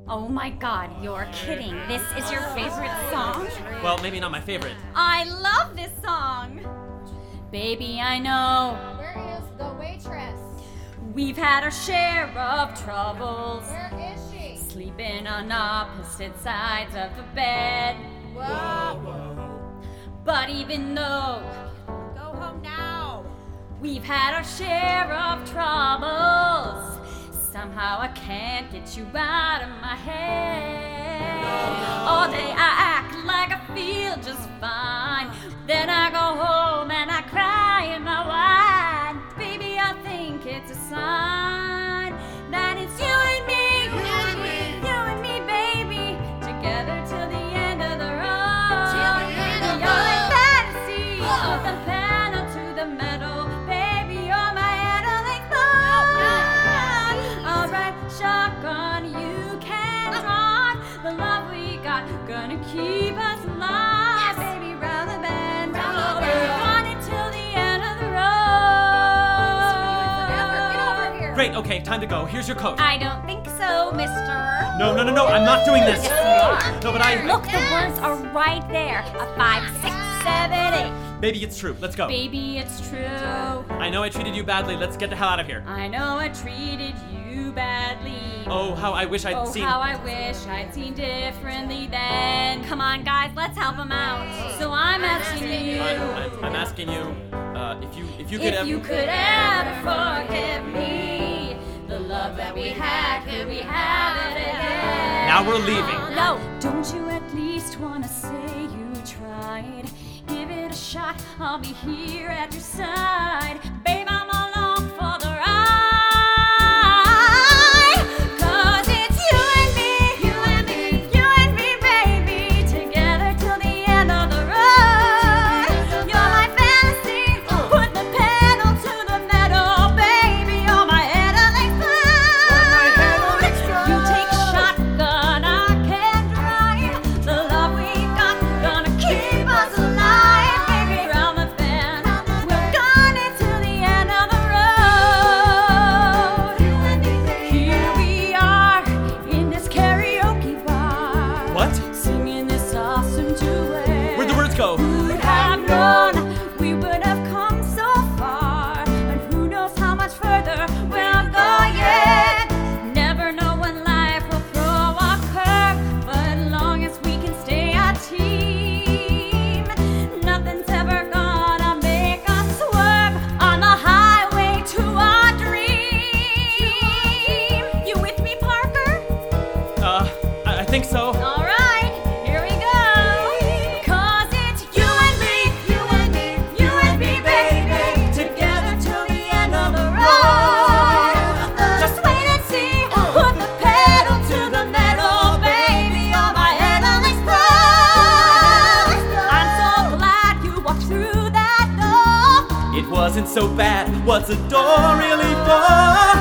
Oh my god, you're kidding. This is your favorite song? Well, maybe not my favorite. I love this song. Baby, I know. Where is the waitress? We've had our share of troubles. Where is she? Sleeping on opposite sides of the bed. Whoa. But even though Go home now. we've had our share of troubles, somehow I can't get you out of my head. All day I act like I feel just fine. Then I go home and I cry in my wine. Baby, I think it's a sign that it's you and me. You and me, baby. Together till the end of the road. You're like fantasy. The pedal to the metal. Baby, you're my analytic thought. Alright, shotgun, you can drive. The love we got gonna keep us alive. Baby, round the bend. Run it till the end of the road. Get over here. Great, okay, time to go. Here's your coat. I don't think so, mister. No, I'm not doing this. Yes, you are. No, but I... Look, the words are right there. A 5, 6, 7, 8. Baby, it's true. Let's go. Baby, it's true. I know I treated you badly. Let's get the hell out of here. I know I treated you badly. Oh, how I wish I'd seen... how I wish I'd seen differently then. Come on, guys, let's help him out. So I'm asking you. I'm asking you, if you could If ever... you could ever forgive me, the love that we had, could we have it again? Now we're leaving. No, don't you at least wanna say you tried? Give it a shot, I'll be here at your side. Babe, I'm along for the ride. 'Cause it's you and me, you and me, you and me, baby. Together till the end of the road. You're my fantasy, put the pedal to the metal. Baby, you're my headache cloud. You take shotgun, I can drive. The love we got gonna keep us alive. Baby, round the bend, we're gonna till the end of the road. Here we are in this karaoke bar. What? Singing this awesome duet. Where'd the words go? Who'd have known we would have come so far? And who knows how much further we'll go yet? Never know when life will throw a curve, but as long as we can stay a team, nothing's ever gonna make us swerve on the highway to our dream. You with me, Parker? I think so. All right, here we go. 'Cause it's you and me, you and me, you and me, baby. Together till the end of the road. Just wait and see. Put the pedal to the metal, baby. You're my headless pride. I'm so glad you walked through that door. It wasn't so bad. What's a door really for?